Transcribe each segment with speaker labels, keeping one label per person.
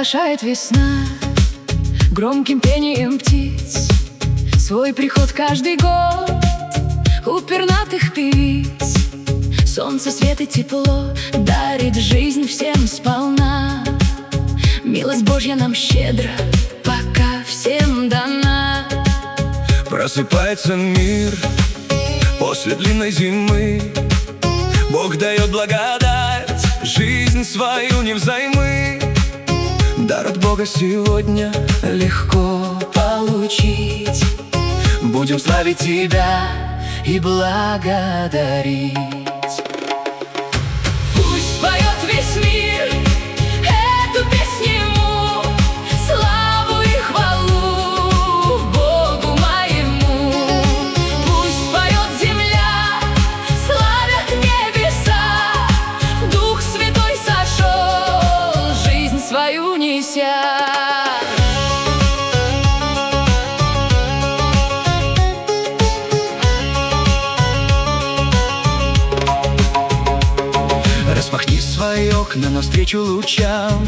Speaker 1: Оглашает весна громким пением птиц свой приход каждый год у пернатых певиц. Солнце, свет и тепло дарит жизнь всем сполна. Милость Божья нам щедро пока всем дана.
Speaker 2: Просыпается мир после длинной зимы. Бог дает благодать, жизнь свою невзаймы. Дар от Бога сегодня легко получить. Будем славить Тебя и благодарить.
Speaker 1: Пусть поет весь мир эту песню Ему, славу и хвалу Богу моему. Пусть поет земля, славят небеса, Дух Святой сошел, жизнь свою неся.
Speaker 2: Распахни свои окна навстречу лучам.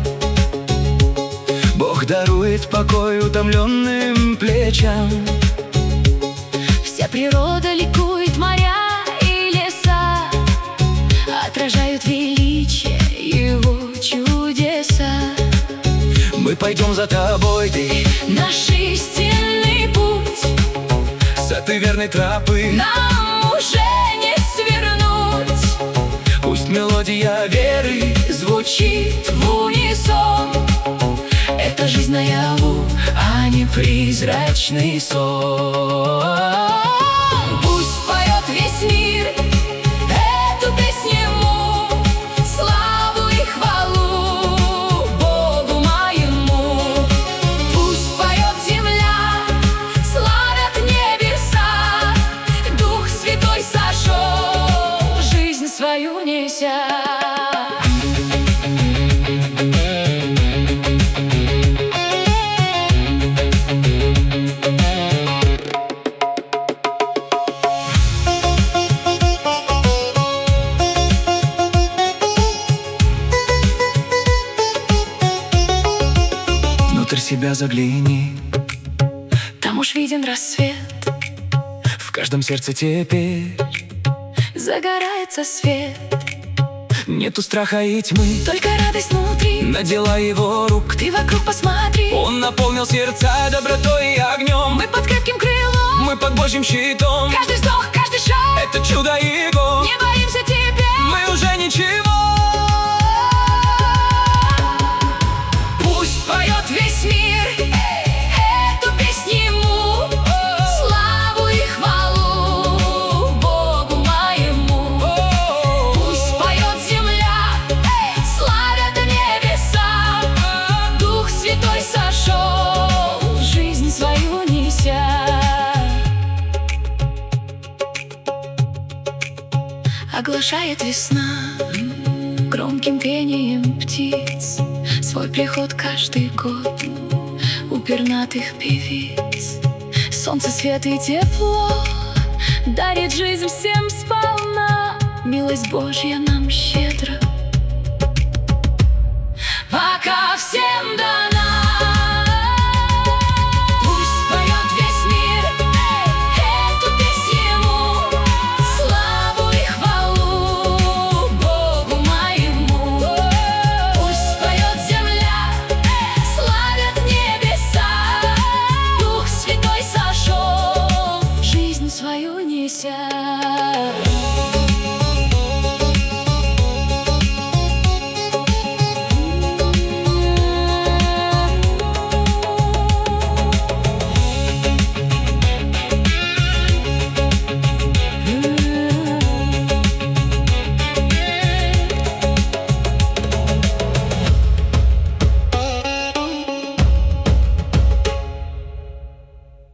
Speaker 2: Бог дарует покой утомленным плечам.
Speaker 1: Вся природа ликует, моря и леса отражают величие Его чудеса.
Speaker 2: Мы пойдем за Тобой, Ты,
Speaker 1: Наш истинный путь,
Speaker 2: сады верной тропы.
Speaker 1: нам уже не свернуть.
Speaker 2: Пусть мелодия веры
Speaker 1: Звучит в унисон. Это жизнь наяву,
Speaker 2: а не призрачный сон.
Speaker 1: Пусть поет весь мир эту песню Ему, славу и хвалу Богу моему. Пусть поет земля, славят небеса, Дух Святой сошел, жизнь свою неся.
Speaker 2: Внутрь себя загляни,
Speaker 1: Там уж виден рассвет,
Speaker 2: в каждом сердце теперь
Speaker 1: загорается свет.
Speaker 2: нету страха и тьмы,
Speaker 1: Только радость внутри,
Speaker 2: на дела Его рук.
Speaker 1: ты вокруг посмотри.
Speaker 2: Он наполнил сердца добротой и огнем.
Speaker 1: Мы под крепким крылом,
Speaker 2: Мы под Божьим щитом.
Speaker 1: каждый вздох, каждый шаг,
Speaker 2: Это чудо Его.
Speaker 1: не боимся тебя.
Speaker 2: Мы уже ничего.
Speaker 1: Пусть поет весь мир эту песню Ему, славу и хвалу Богу моему. Пусть поет земля, славят небеса, Дух Святой сошел, жизнь свою неся. Оглашает весна громким пением птиц свой приход каждый год у пернатых певиц. Солнце, свет и тепло дарит жизнь всем сполна. Милость Божья нам щедро пока всем дана. Пусть поет весь мир эту песню Ему, славу и хвалу Богу моему. Пусть поет земля, славят небеса, Дух Святой сошел, жизнь свою неся.